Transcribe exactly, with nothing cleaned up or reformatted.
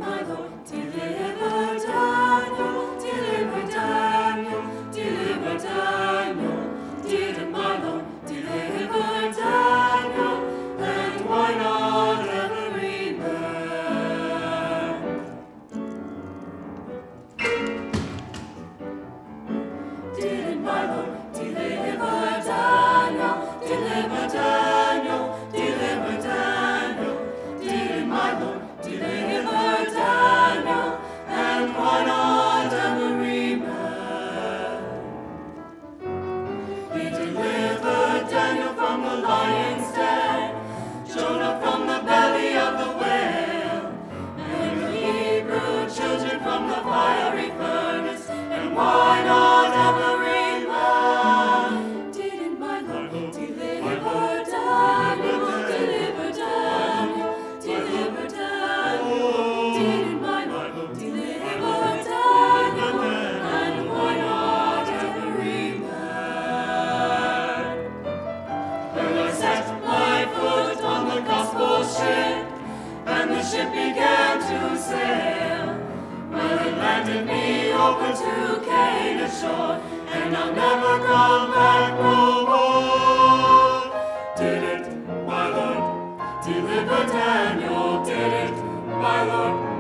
my Lord, deliver Daniel, deliver Daniel, deliver Daniel. Didn't my Lord deliver Daniel, and why not every man? Didn't my Lord deliver Daniel, deliver Daniel, deliver Daniel? Didn't my Lord deliver Daniel, and why not every man? He delivered Daniel from the lion's den, Jonah from the belly of the whale, and the Hebrew children from the fiery furnace, and why not every man? Didn't my Lord deliver Daniel, deliver Daniel, deliver Daniel? Didn't my Lord deliver Daniel, and why not every man? When I set my foot on the gospel ship, and the ship began to sail, well, it landed me over to Canaan shore, and I'll never come back no more. Did it, my Lord, deliver Daniel? Did it, my Lord?